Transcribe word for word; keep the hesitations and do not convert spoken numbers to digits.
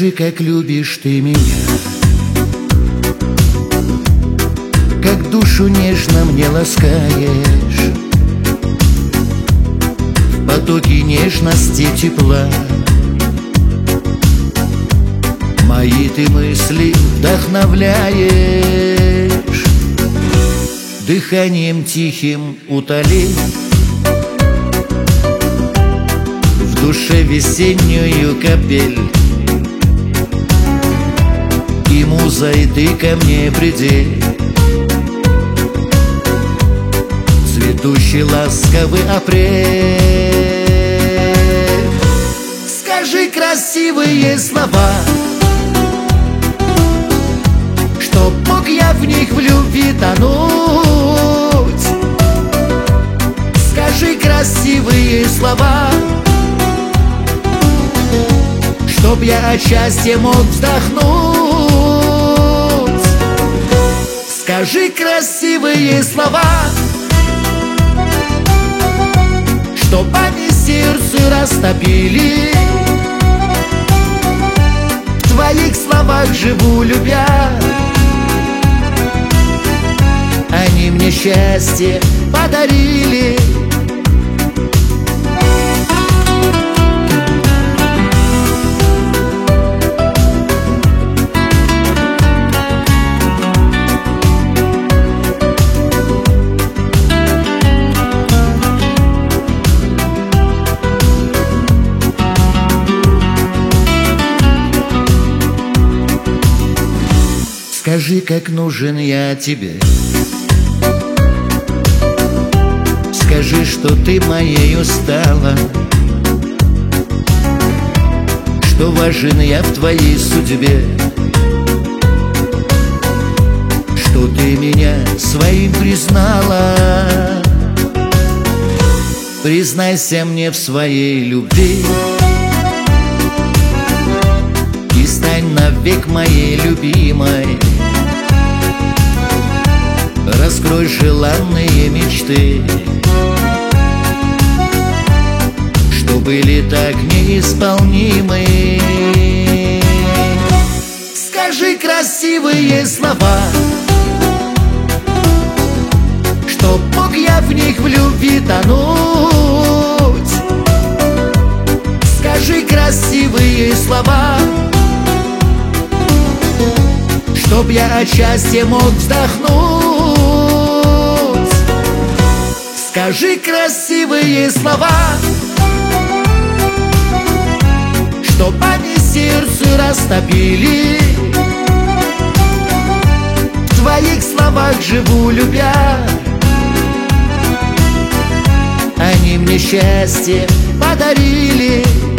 Скажи, как любишь ты меня, как душу нежно мне ласкаешь, в потоке нежности тепла мои ты мысли вдохновляешь, дыханием тихим утоли в душе весеннюю капель, и музой ты ко мне приди, цветущий ласковый апрель. Скажи красивые слова, чтоб мог я в них в любви тонуть. Скажи красивые слова, чтоб я от счастья мог вздохнуть. Скажи красивые слова, чтоб они сердце растопили. В твоих словах живу, любя, они мне счастье подарили. Скажи, как нужен я тебе, скажи, что ты моею стала, что важен я в твоей судьбе, что ты меня своим признала. Признайся мне в своей любви и стань навек моей любимой. Раскрой желанные мечты, что были так неисполнимы. Скажи красивые слова, чтоб мог я в них в любви тонуть. Скажи красивые слова, чтоб я от счастья мог вздохнуть. Скажи красивые слова, чтоб они сердце растопили. В твоих словах живу, любя, они мне счастье подарили.